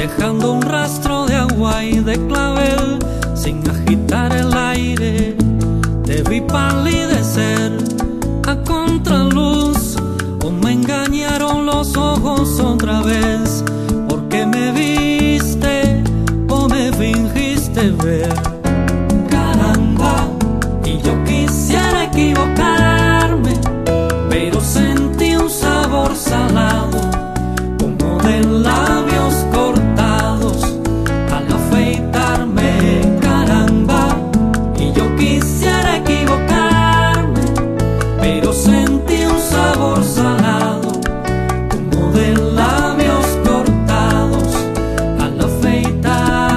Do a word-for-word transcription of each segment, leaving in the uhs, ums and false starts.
dejando un rastro de agua y de clavel. Sin agitar el aire, te vi palidecer a contraluz, o me engañaron los ojos otra vez, porque me viste o me fingiste ver. Caramba, y yo quisiera equivocarme, pero sentí un sabor salado, como de labios cortados al afeitarme. Caramba, y yo quisiera equivocarme, pero sentí un sabor salado, como de labios cortados al afeitarme.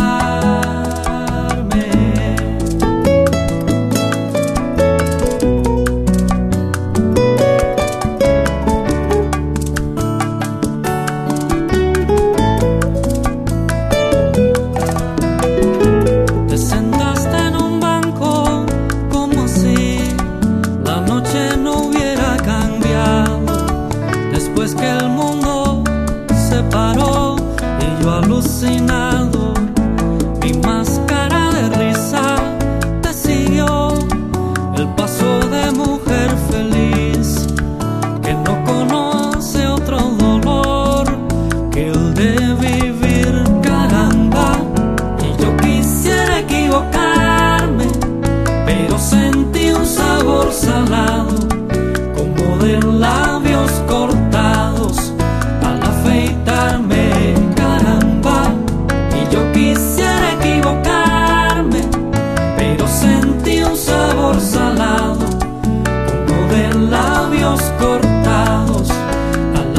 Te sentaste en un banco como si la noche no hubiera cambiado, después que el mundo se paró y yo alucinado. Mi máscara de risa te siguió, el paso de mujer feliz que no conoce otro dolor que el de vivir. Caramba, y yo quisiera equivocarme, pero sentí un sabor salado, como de labios cortados al afeitarme. Caramba, y yo quisiera equivocarme, pero sentí un sabor salado, como de labios cortados al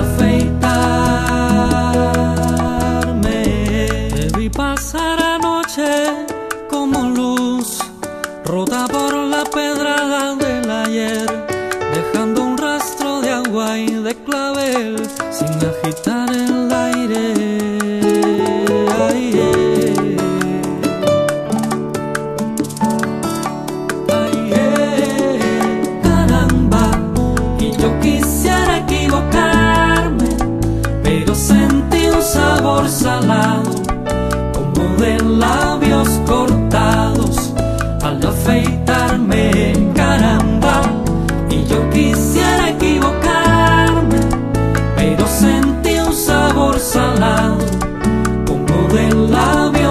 afeitarme. Te vi pasar anoche como luz, rota por la pedrada del ayer, dejando un rastro de agua y de clavel, sin agitar el aire. Ay, eh. Ay, eh. Caramba, y yo quisiera equivocarme, pero sentí un sabor salado, como de labios cortados al afeitarme. Caramba, y yo quisiera equivocarme, pero sentí un sabor salado, como de labios